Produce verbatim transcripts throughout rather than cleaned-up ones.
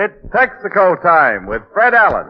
It's Texaco time with Fred Allen.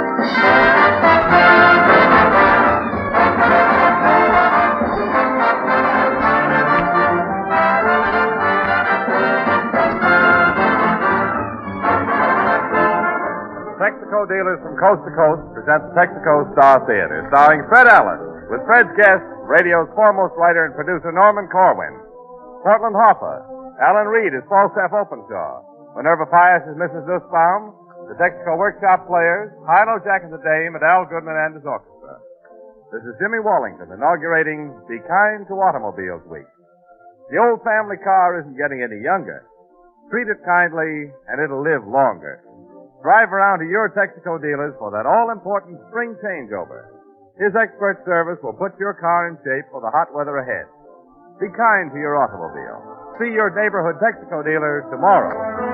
Texaco dealers from coast to coast present the Texaco Star Theater, starring Fred Allen, with Fred's guest, radio's foremost writer and producer Norman Corwin. Portland Hoffa. Alan Reed is Falstaff Openshaw. Minerva Pius is Missus Nussbaum. The Texaco Workshop Players, Hilo Jack and the Dame, and Al Goodman and his orchestra. This is Jimmy Wallington inaugurating Be Kind to Automobiles Week. The old family car isn't getting any younger. Treat it kindly, and it'll live longer. Drive around to your Texaco dealers for that all-important spring changeover. His expert service will put your car in shape for the hot weather ahead. Be kind to your automobile. See your neighborhood Texaco dealer tomorrow.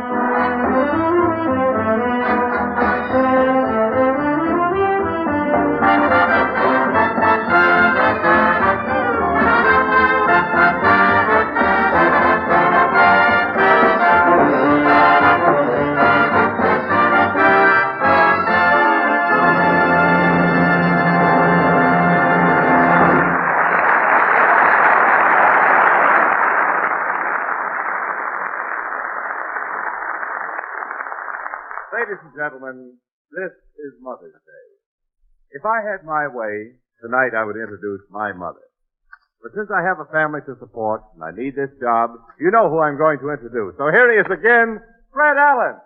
Ladies and gentlemen, this is Mother's Day. If I had my way, tonight I would introduce my mother. But since I have a family to support and I need this job, you know who I'm going to introduce. So here he is again, Fred Allen.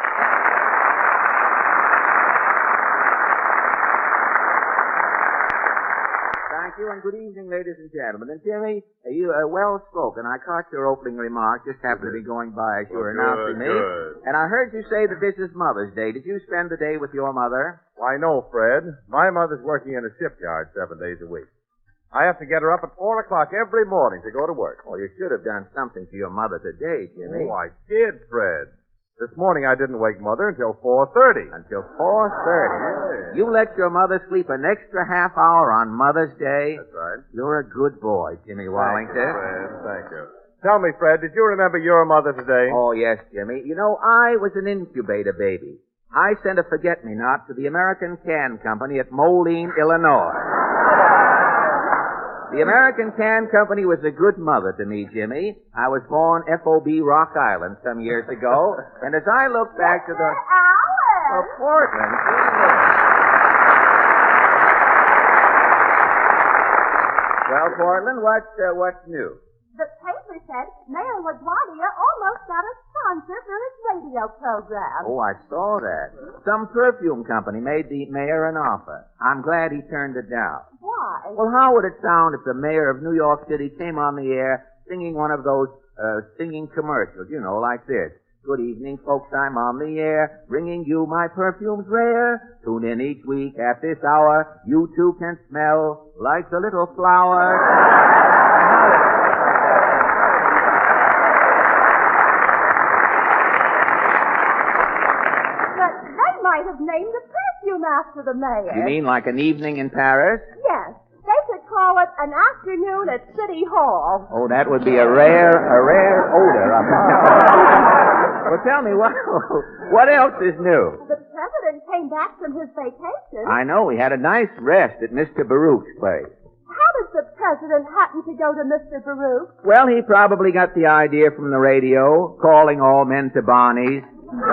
Thank you, and good evening, ladies and gentlemen. And Jimmy, you are well spoken. I caught your opening remark. Just happened to be going by as you were announcing me. Good. And I heard you say that this is Mother's Day. Did you spend the day with your mother? Why, no, Fred. My mother's working in a shipyard seven days a week. I have to get her up at four o'clock every morning to go to work. Well, you should have done something for your mother today, Jimmy. Oh, I did, Fred. This morning I didn't wake Mother until four thirty. Until four thirty. Yeah. You let your mother sleep an extra half hour on Mother's Day? That's right. You're a good boy, Jimmy Wallington. Thank you, Fred. Thank you. Tell me, Fred, did you remember your mother today? Oh, yes, Jimmy. You know, I was an incubator baby. I sent a forget-me-not to the American Can Company at Moline, Illinois. The American Can Company was a good mother to me, Jimmy. I was born F O B Rock Island some years ago, and as I look back to the... Alan! Oh, Portland. Well, Portland, what, uh, what's new? The paper said Mayor LaGuardia almost got a sponsor for his radio program. Oh, I saw that. Some perfume company made the mayor an offer. I'm glad he turned it down. Why? Well, how would it sound if the mayor of New York City came on the air singing one of those uh, singing commercials, you know, like this? Good evening, folks, I'm on the air, bringing you my perfumes rare. Tune in each week at this hour. You too can smell like the little flower. Might have named the perfume after the mayor. You mean like an evening in Paris? Yes. They could call it an afternoon at City Hall. Oh, that would be a rare, a rare odor. Well, tell me, what, what else is new? The president came back from his vacation. I know. He had a nice rest at Mister Baruch's place. How does the president happen to go to Mister Baruch? Well, he probably got the idea from the radio, calling all men to Barney's.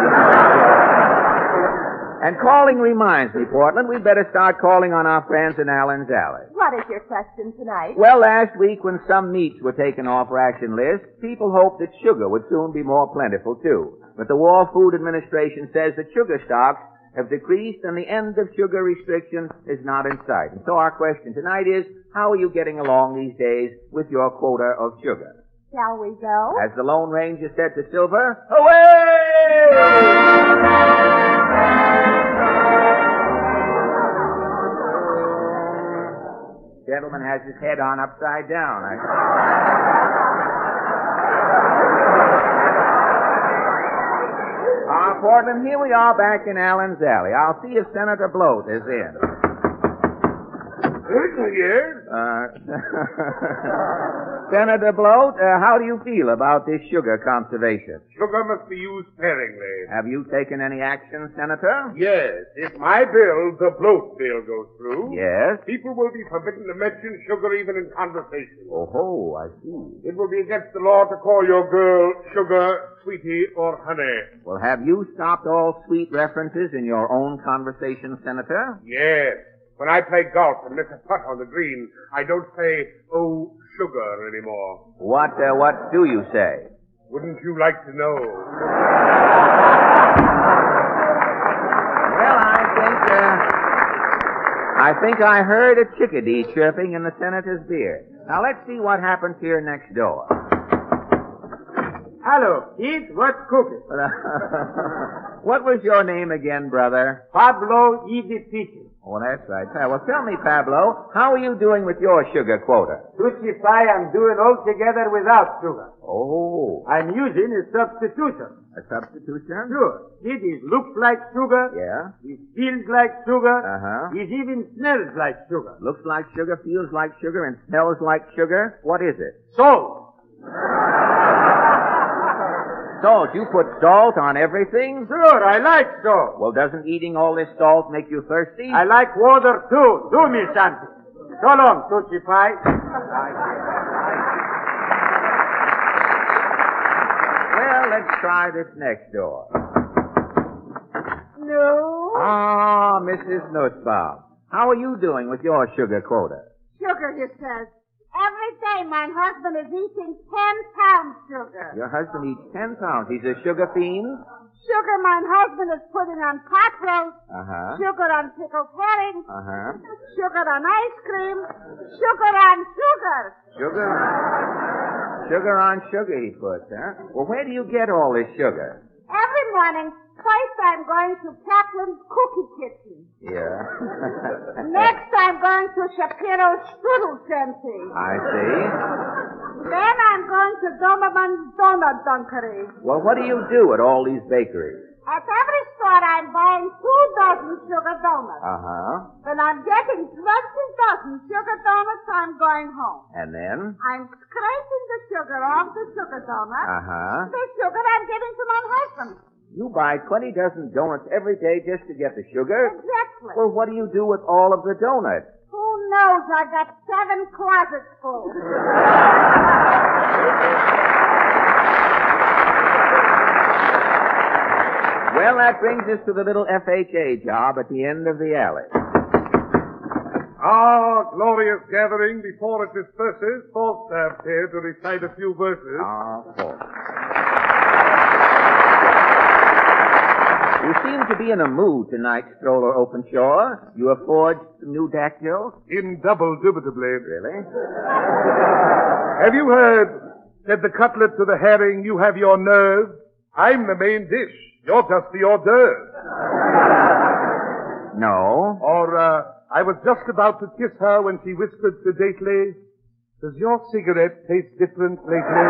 And calling reminds me, Portland, we'd better start calling on our friends in Allen's Alley. What is your question tonight? Well, last week when some meats were taken off ration lists, people hoped that sugar would soon be more plentiful, too. But the War Food Administration says that sugar stocks have decreased and the end of sugar restriction is not in sight. And so our question tonight is, how are you getting along these days with your quota of sugar? Shall we go? As the Lone Ranger said to Silver, away! Gentleman has his head on upside down. I... Ah, Portland, here we are back in Allen's Alley. I'll see if Senator Bloat is in. Yes? Uh, Senator Bloat, uh, how do you feel about this sugar conservation? Sugar must be used sparingly. Have you taken any action, Senator? Yes. If my bill, the bloat bill, goes through, Yes. people will be forbidden to mention sugar even in conversation. Oh, ho, I see. It will be against the law to call your girl sugar, sweetie, or honey. Well, have you stopped all sweet references in your own conversation, Senator? Yes. When I play golf and miss a putt on the green, I don't say, oh, sugar anymore. What, uh, what do you say? Wouldn't you like to know? Well, I think, uh, I think I heard a chickadee chirping in the senator's beard. Now, let's see what happens here next door. Hello, eat what's cooking. What was your name again, brother? Pablo Easy Peasy. Oh, that's right. Well, tell me, Pablo, how are you doing with your sugar quota? Tutti Pie I'm doing altogether without sugar. Oh. I'm using a substitution. A substitution? Sure. It is looks like sugar. Yeah. It feels like sugar. Uh-huh. It even smells like sugar. Looks like sugar, feels like sugar, and smells like sugar. What is it? Salt. Salt. You put salt on everything? Sure, I like salt. Well, doesn't eating all this salt make you thirsty? I like water too. Do me something. So long, Tutti Pie. Well, let's try this next door. No. Ah, Missus Nussbaum. How are you doing with your sugar quota? Sugar, he says. Every day my husband is eating ten pounds sugar. Your husband eats ten pounds. He's a sugar fiend? Sugar my husband is putting on pot roast. Uh-huh. Sugar on pickled herring. Uh-huh. Sugar on ice cream. Sugar on sugar. Sugar? Sugar on sugar, he puts, huh? Well, where do you get all this sugar? Every morning, first I'm going to Kaplan's Cookie Kitchen. Yeah. Next I'm going to Shapiro's Strudel Center. I see. Then I'm going to Doberman's Donut Dunkery. Well, what do you do at all these bakeries? At every store I'm buying two dozen sugar donuts. Uh-huh. When I'm getting twenty dozen sugar donuts, I'm going home. And then? I'm scraping the sugar off the sugar donut. Uh-huh. The sugar I'm giving to my husband. You buy twenty dozen donuts every day just to get the sugar? Exactly. Well, what do you do with all of the donuts? Who knows? I got seven closets full. Well, that brings us to the little F H A job at the end of the alley. Ah, glorious gathering. Before it disperses, Falstaff's here to recite a few verses. Ah, Falstaff. You seem to be in a mood tonight, Stroller Openshaw. You have forged some new dactyls? In double dubitably. Really? Have you heard, said the cutlet to the herring, you have your nerve? I'm the main dish. You're just the hors d'oeuvre. No. Or, uh, I was just about to kiss her when she whispered sedately, does your cigarette taste different lately?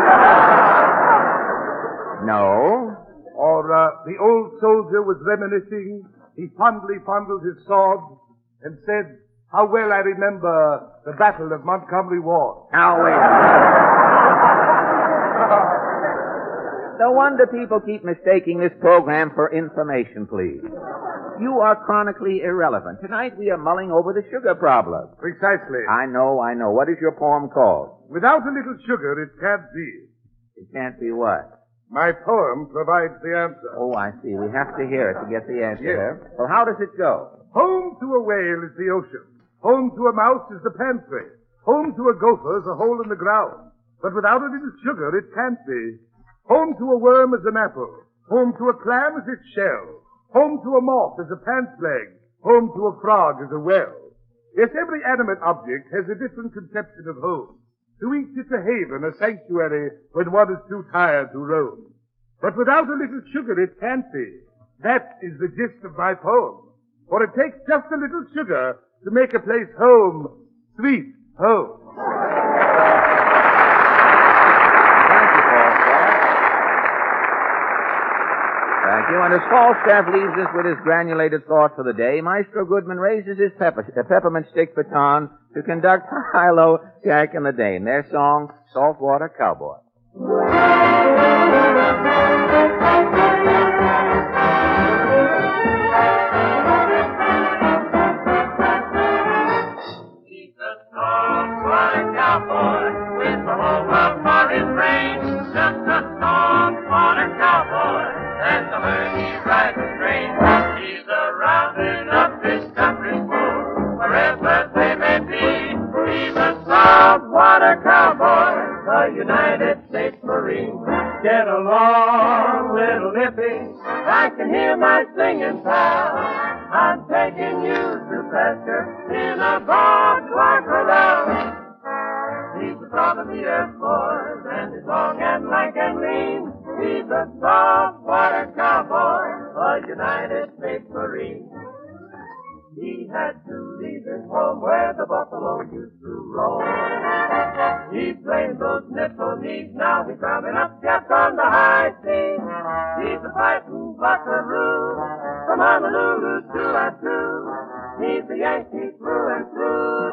No. Or, uh, the old soldier was reminiscing. He fondly fondled his sword and said, how well I remember the Battle of Montgomery Ward. Now, wait. No wonder people keep mistaking this program for information, please. You are chronically irrelevant. Tonight we are mulling over the sugar problem. Precisely. I know, I know. What is your poem called? Without a little sugar, it can't be. It can't be what? My poem provides the answer. Oh, I see. We have to hear it to get the answer. Yes. Well, how does it go? Home to a whale is the ocean. Home to a mouse is the pantry. Home to a gopher is a hole in the ground. But without a little sugar, it can't be. Home to a worm is an apple. Home to a clam is its shell. Home to a moth is a pant's leg. Home to a frog is a well. Yes, every animate object has a different conception of home. To each it's a haven, a sanctuary, when one is too tired to roam. But without a little sugar, it can't be. That is the gist of my poem. For it takes just a little sugar to make a place home, sweet home. Thank you. And as Falstaff leaves us with his granulated thought for the day, Maestro Goodman raises his pepper, uh, peppermint stick baton to conduct Hilo, Jack, and the Dane, their song, Saltwater Cowboy. He's a saltwater cowboy with the whole world for his brains. Just a saltwater cowboy, and the herd he rides the train. He's a rounding up his country's fools, wherever they may be. He's a saltwater cowboy, a United States Marine. Get along, little Nippy, I can hear my singing pal. I'm taking you to pasture in a barbed wire corral. He's the top of the earth, boys, and he's long and lank and lean. He's a saltwater cowboy, a United States Marine. He had to leave his home where the buffalo used to roam. He blamed those nipple knees, now he's rounding up Jets on the high seas. He's a fighting buckaroo, from Honolulu to Attu. He's a Yankee through and through,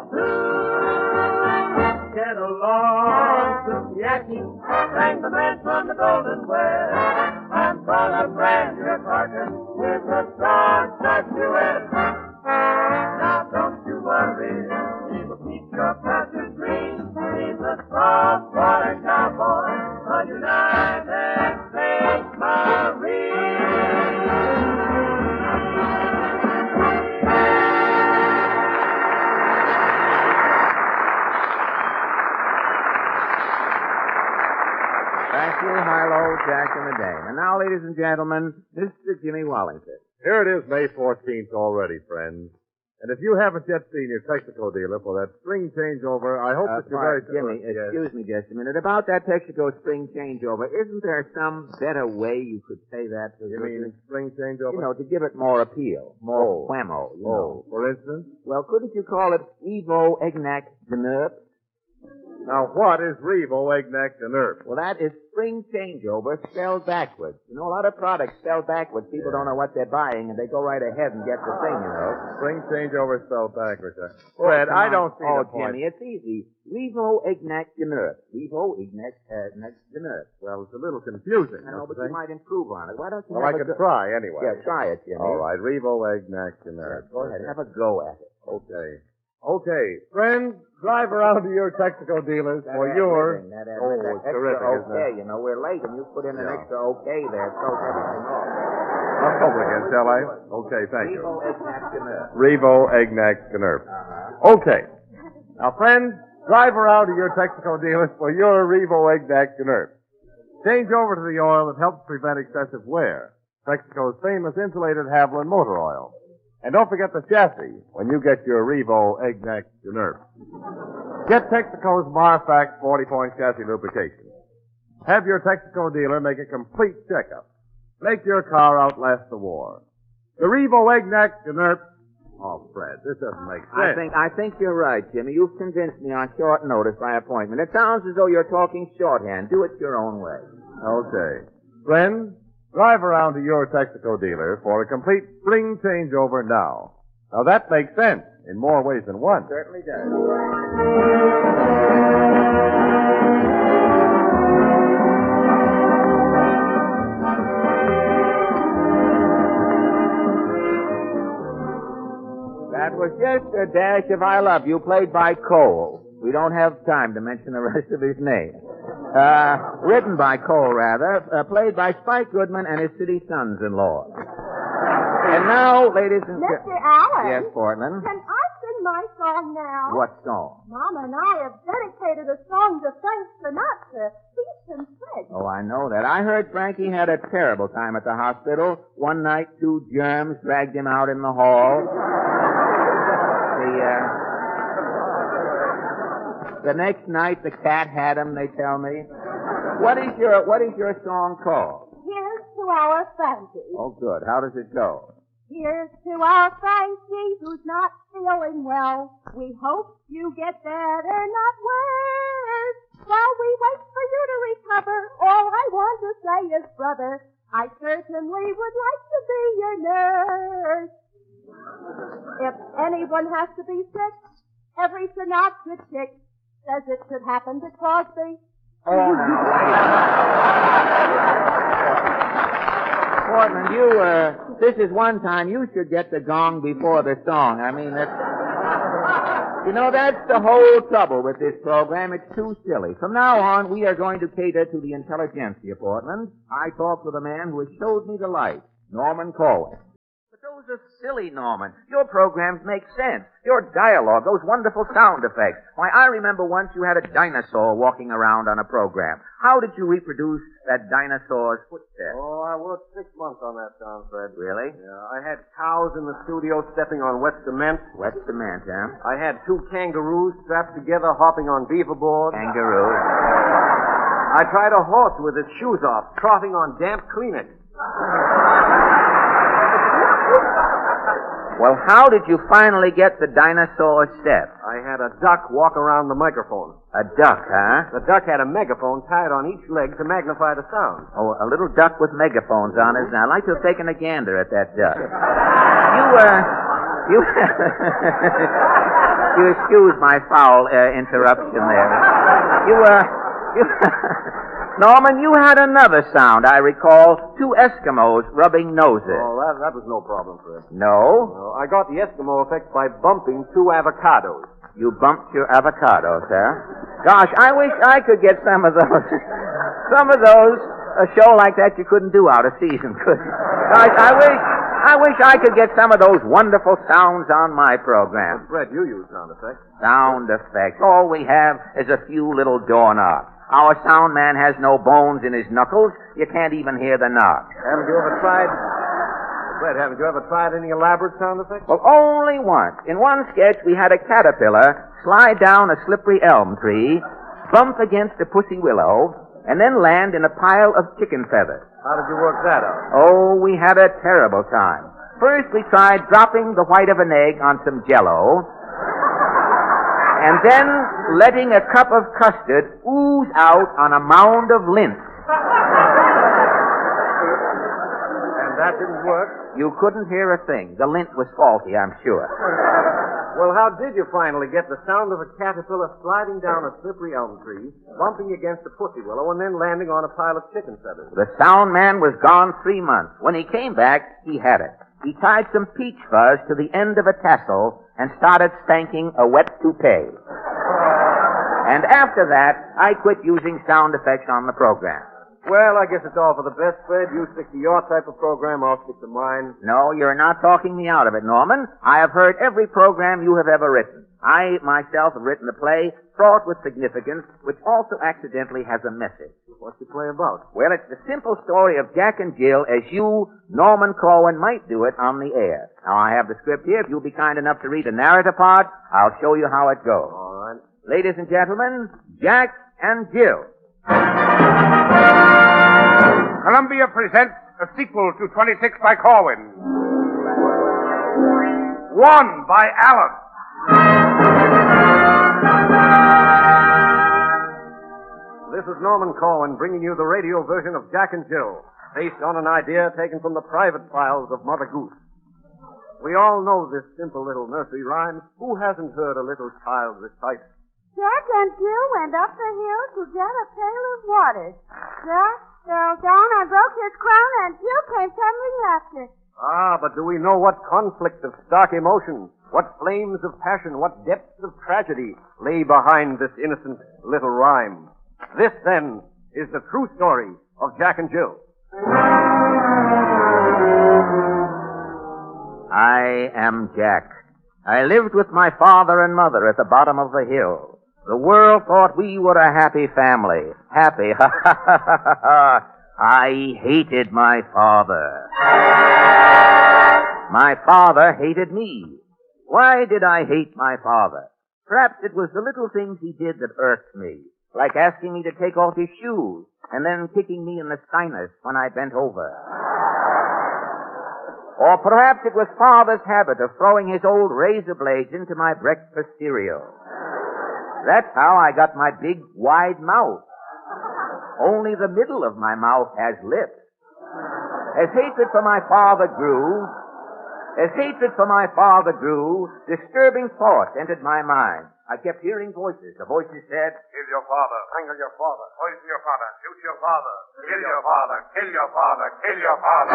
too. Get along, Sukiyaki, sang the man from the Golden West. I'm gonna brand your carcass with a star-striped U S. Now don't you worry, he will keep your passage green. He's a saltwater cowboy, a United States Thank you, Hilo, Jack, and the Dane. And now, ladies and gentlemen, Mister Jimmy Wallingford. Here it is, May fourteenth already, friends. And if you haven't yet seen your Texaco dealer for that spring changeover, I hope Uh, that you're very... Jimmy, Yes. excuse me just a minute. About that Texaco spring changeover, isn't there some better way you could say that? You mean spring changeover? You know, to give it more appeal, more Oh. whammo, you Oh, know. for instance? Well, couldn't you call it Evo Egnac Denerp? Now, what is Revo Egnac Denerp? Well, that is spring changeover spelled backwards. You know, a lot of products spelled backwards. People don't know what they're buying, and they go right ahead and get the thing, you know. Spring changeover spelled backwards. Huh? Fred, Come I on. don't see Oh, the point. Jimmy, it's easy. Revo Egnac Denerp. Revo Egnac uh, Denerp. Well, it's a little confusing. I know, don't but you you think? might improve on it. Why don't you Well, have I a can go- try anyway. Yeah, try it, Jimmy. All right, Revo Egnac Denerp. Go ahead, have a go at it. Okay. Okay, friends, drive around to your Texaco dealers That for ad your... living, that ad Oh, living, that it's extra terrific, isn't okay, it? you know, we're late, and you put in an Yeah. extra okay there. It throws everything off. Up over again, shall I? Okay, thank you. Revo Egnac Denerp. Revo Egnac Denerp. Uh-huh. Okay. Now, friends, drive around to your Texaco dealers for your Revo Egnac Denerp. Change over to the oil that helps prevent excessive wear. Texaco's famous insulated Haviland motor oil. And don't forget the chassis when you get your Revo Egnac Denerp. Get Texaco's Marfax forty-point chassis lubrication. Have your Texaco dealer make a complete checkup. Make your car outlast the war. The Revo Egnac Denerp. Oh, Fred, this doesn't make sense. I think I think you're right, Jimmy. You've convinced me on short notice by appointment. It sounds as though you're talking shorthand. Do it your own way. Okay. Friends, drive around to your Texaco dealer for a complete spring changeover now. Now, that makes sense in more ways than one. Certainly does. That was just a dash of I Love You, played by Cole. We don't have time to mention the rest of his name. Uh, written by Cole, rather, uh, played by Spike Goodman and his city sons-in-law. And now, ladies and Mister gentlemen... Allen. Yes, Portland? Can I sing my song now? What song? Mama and I have dedicated a song to Frank Sinatra, Peace and Fred. Oh, I know that. I heard Frankie had a terrible time at the hospital. One night, two germs dragged him out in the hall. The, uh, the next night, the cat had him, they tell me. What is your, what is your song called? Here's to our Frankie. Oh, good. How does it go? Here's to our Frankie who's not feeling well. We hope you get better, not worse. While we wait for you to recover, all I want to say is, brother, I certainly would like to be your nurse. If anyone has to be sick, every Sinatra chick says it should happen to Crosby. Oh, now, Portland, you, uh, this is one time you should get the gong before the song. I mean, that's... You know, that's the whole trouble with this program. It's too silly. From now on, we are going to cater to the intelligentsia, Portland. I talked with a man who has showed me the light, Norman Corwin. But those are silly, Norman. Your programs make sense. Your dialogue, those wonderful sound effects. Why, I remember once you had a dinosaur walking around on a program. How did you reproduce that dinosaur's footsteps? Oh, I worked six months on that sound, Fred. Really? Yeah, I had cows in the studio stepping on wet cement. Wet cement, huh? I had two kangaroos strapped together hopping on beaver boards. Kangaroo. I tried a horse with its shoes off, trotting on damp Kleenex. Well, how did you finally get the dinosaur step? I had a duck walk around the microphone. A duck, huh? The duck had a megaphone tied on each leg to magnify the sound. Oh, a little duck with megaphones on it. Now, I'd like to have taken a gander at that duck. You, uh, you, you excuse my foul uh, interruption there. You, uh, you, Norman, you had another sound, I recall. Two Eskimos rubbing noses. Oh, that, that was no problem, Fred. No? No, I got the Eskimo effect by bumping two avocados. You bumped your avocados, huh? Gosh, I wish I could get some of those. Some of those. A show like that you couldn't do out of season, could you? Gosh, I wish, I wish I could get some of those wonderful sounds on my program. But, Fred, you use sound effects. Sound effects. All we have is a few little doorknobs. Our sound man has no bones in his knuckles. You can't even hear the knock. Haven't you ever tried... Fred, haven't you ever tried any elaborate sound effects? Well, only once. In one sketch, we had a caterpillar slide down a slippery elm tree, bump against a pussy willow, and then land in a pile of chicken feathers. How did you work that out? Oh, we had a terrible time. First, we tried dropping the white of an egg on some Jell-O, and then letting a cup of custard ooze out on a mound of lint. And that didn't work? You couldn't hear a thing. The lint was faulty, I'm sure. Well, how did you finally get the sound of a caterpillar sliding down a slippery elm tree, bumping against a pussy willow, and then landing on a pile of chicken feathers? The sound man was gone three months. When he came back, he had it. He tied some peach fuzz to the end of a tassel and started spanking a wet toupee. And after that, I quit using sound effects on the program. Well, I guess it's all for the best, Fred. You stick to your type of program, I'll stick to mine. No, you're not talking me out of it, Norman. I have heard every program you have ever written. I, myself, have written a play fraught with significance, which also accidentally has a message. What's the play about? Well, it's the simple story of Jack and Jill as you, Norman Corwin, might do it on the air. Now, I have the script here. If you'll be kind enough to read the narrative part, I'll show you how it goes. All right. Ladies and gentlemen, Jack and Jill. Columbia presents a sequel to twenty-six by Corwin. One by Allen. This is Norman Corwin bringing you the radio version of Jack and Jill, based on an idea taken from the private files of Mother Goose. We all know this simple little nursery rhyme. Who hasn't heard a little child recite? Jack and Jill went up the hill to get a pail of water. Jack fell down and broke his crown, and Jill came tumbling after. Ah, but do we know what conflict of stark emotion, what flames of passion, what depths of tragedy lay behind this innocent little rhyme? This, then, is the true story of Jack and Jill. I am Jack. I lived with my father and mother at the bottom of the hill. The world thought we were a happy family. Happy, ha ha ha ha ha. I hated my father. My father hated me. Why did I hate my father? Perhaps it was the little things he did that irked me, like asking me to take off his shoes and then kicking me in the sinus when I bent over. Or perhaps it was Father's habit of throwing his old razor blades into my breakfast cereal. That's how I got my big, wide mouth. Only the middle of my mouth has lips. As hatred for my father grew, as hatred for my father grew, disturbing thoughts entered my mind. I kept hearing voices. The voices said, Kill your father, strangle your father, poison your father, shoot your father, kill your father, kill your father, kill your father.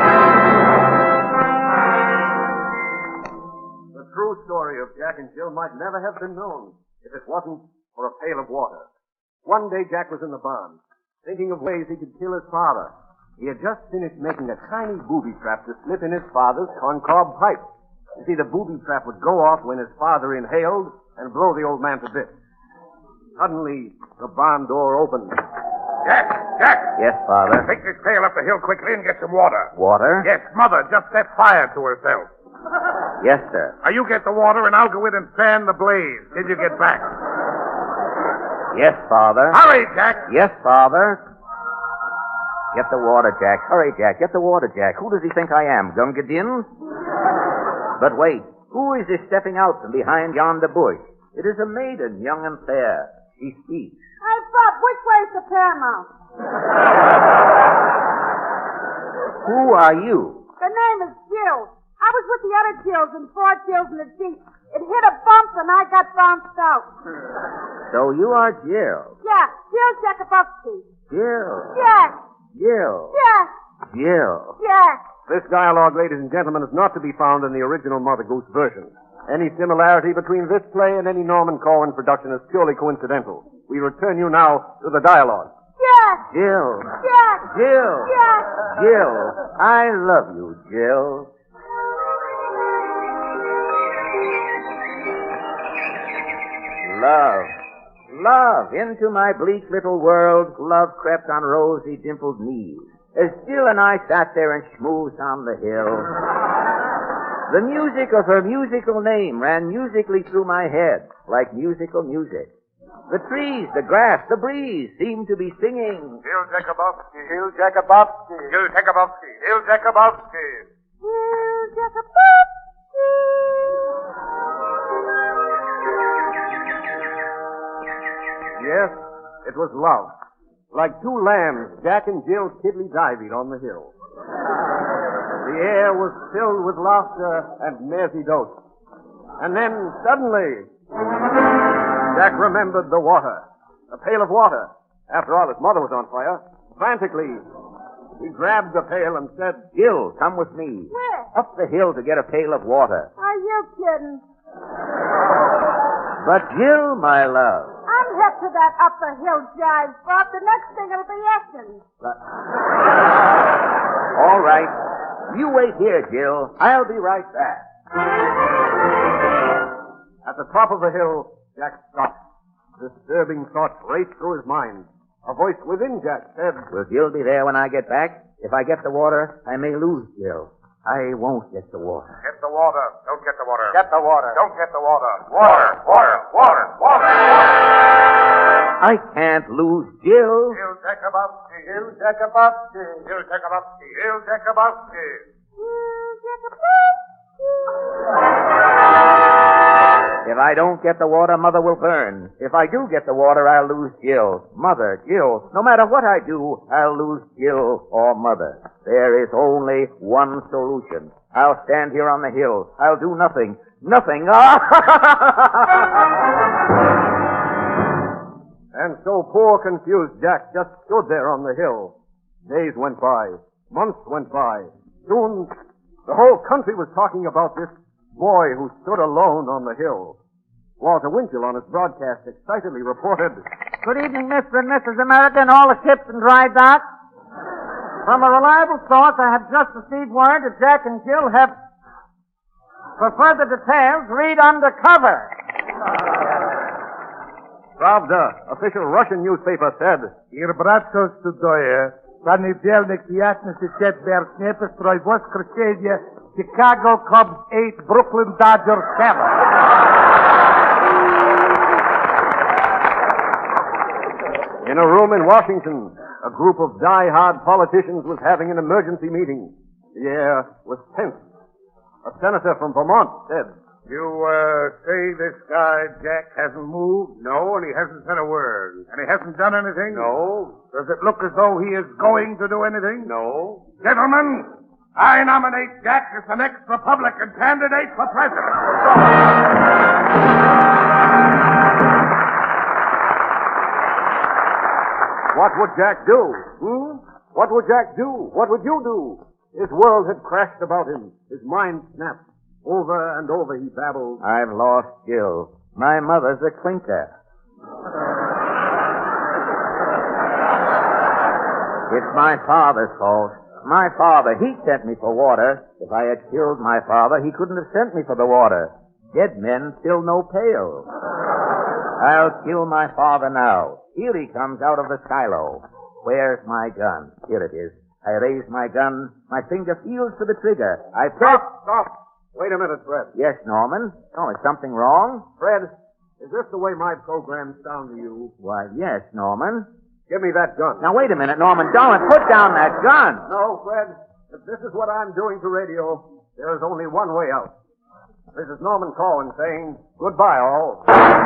The true story of Jack and Jill might never have been known if it wasn't for a pail of water. One day Jack was in the barn, thinking of ways he could kill his father. He had just finished making a tiny booby trap to slip in his father's corncob pipe. You see, the booby trap would go off when his father inhaled and blow the old man to bits. Suddenly, the barn door opened. Jack, Jack! Yes, Father. Take this pail up the hill quickly and get some water. Water? Yes, Mother just set fire to herself. Yes, sir. Now, you get the water and I'll go in and fan the blaze till you get back. Yes, Father. Hurry, Jack! Yes, Father. Get the water, Jack. Hurry, Jack. Get the water, Jack. Who does he think I am, Gunga Din? But wait. Who is this stepping out from behind yonder bush? It is a maiden, young and fair. She speaks. Hey, Bob, which way's the Paramount? Who are you? The name is Jill. I was with the other Jills and four Jills in a Jeep. It hit a bump and I got bounced out. So you are Jill. Yeah, Jill Jakubowski. Jill. Jack. Jill. Jack. Jill. Jack. This dialogue, ladies and gentlemen, is not to be found in the original Mother Goose version. Any similarity between this play and any Norman Corwin production is purely coincidental. We return you now to the dialogue. Jack. Jill. Jack. Jill. Jack. Jill. I love you, Jill. Love. Love. Into my bleak little world, love crept on rosy dimpled knees, as Jill and I sat there and schmoozed on the hill. The music of her musical name ran musically through my head, like musical music. The trees, the grass, the breeze seemed to be singing. Jill Jakubowski. Jill Jakubowski. Jill Jakubowski. Jill Jakubowski. Jill Jakubowski. Yes, it was love. Like two lambs, Jack and Jill tiddly-divied on the hill. The air was filled with laughter and merry dote. And then, suddenly, Jack remembered the water. A pail of water. After all, his mother was on fire. Frantically, he grabbed the pail and said, Jill, come with me. Where? Up the hill to get a pail of water. Are you kidding? But Jill, my love. I'm hip to that up the hill jive, Bob. The next thing it'll be Essence. All right. You wait here, Jill. I'll be right back. At the top of the hill, Jack stopped. Disturbing thoughts raced through his mind. A voice within Jack said, Will Jill be there when I get back? If I get the water, I may lose Jill. I won't get the water. Get the water. Don't get the water. Get the water. Don't get the water. Water, water, water, water. I can't lose Jill. Jill Jakubowski. Jill Jakubowski. Jill Jakubowski. Jill Jakubowski. Jill Jakubowski. If I don't get the water, Mother will burn. If I do get the water, I'll lose Jill. Mother, Jill, no matter what I do, I'll lose Jill or Mother. There is only one solution. I'll stand here on the hill. I'll do nothing. Nothing. And so poor, confused Jack just stood there on the hill. Days went by. Months went by. Soon, the whole country was talking about this boy who stood alone on the hill. Walter Winchell on his broadcast excitedly reported, Good evening, Mister and Missus America and all the ships and dry docks. From a reliable source, I have just received word that Jack and Jill have... For further details, read undercover. Pravda, official Russian newspaper, said, Ihr братцо студое, понедельник, пятница, четверг, непострой, воскресенье, Chicago Cubs eight, Brooklyn Dodgers seven. In a room in Washington, a group of die-hard politicians was having an emergency meeting. The air was tense. A senator from Vermont said, You, uh, say this guy, Jack, hasn't moved? No, and he hasn't said a word. And he hasn't done anything? No. Does it look as though he is going to do anything? No. Gentlemen, I nominate Jack as the next Republican candidate for president. What would Jack do? Hmm? What would Jack do? What would you do? His world had crashed about him. His mind snapped. Over and over he babbled. I've lost Jill. My mother's a clinker. It's my father's fault. My father, he sent me for water. If I had killed my father, he couldn't have sent me for the water. Dead men fill no pail. I'll kill my father now. Here he comes out of the silo. Where's my gun? Here it is. I raise my gun. My finger feels for the trigger. I press... Stop, stop. Wait a minute, Fred. Yes, Norman. Oh, is something wrong? Fred, is this the way my programs sound to you? Why, yes, Norman. Give me that gun. Now, wait a minute, Norman. Don't put down that gun. No, Fred. If this is what I'm doing to radio, there's only one way out. This is Norman Corwin saying goodbye, all.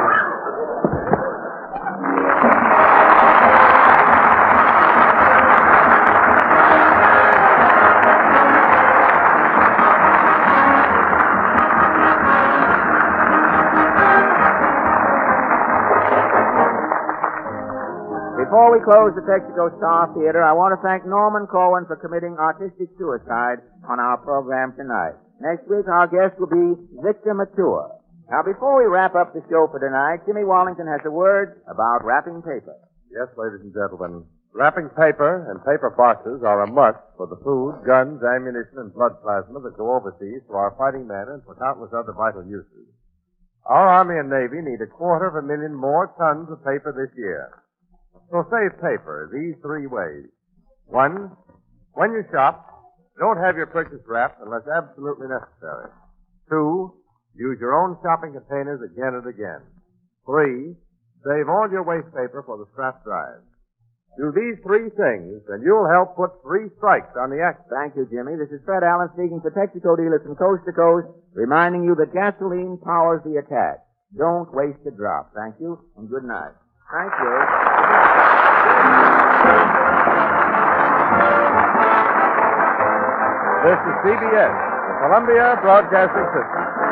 Before we close the Texaco Star Theater, I want to thank Norman Corwin for committing artistic suicide on our program tonight. Next week, our guest will be Victor Mature. Now, before we wrap up the show for tonight, Jimmy Wallington has a word about wrapping paper. Yes, ladies and gentlemen. Wrapping paper and paper boxes are a must for the food, guns, ammunition, and blood plasma that go overseas to our fighting men and for countless other vital uses. Our Army and Navy need a quarter of a million more tons of paper this year. So save paper these three ways. One, when you shop, don't have your purchase wrapped unless absolutely necessary. Two, use your own shopping containers again and again. Three, save all your waste paper for the scrap drive. Do these three things, and you'll help put three strikes on the axe. Thank you, Jimmy. This is Fred Allen speaking for Texaco dealers from coast to coast, reminding you that gasoline powers the attack. Don't waste a drop. Thank you, and good night. Thank you. This is C B S, the Columbia Broadcasting System.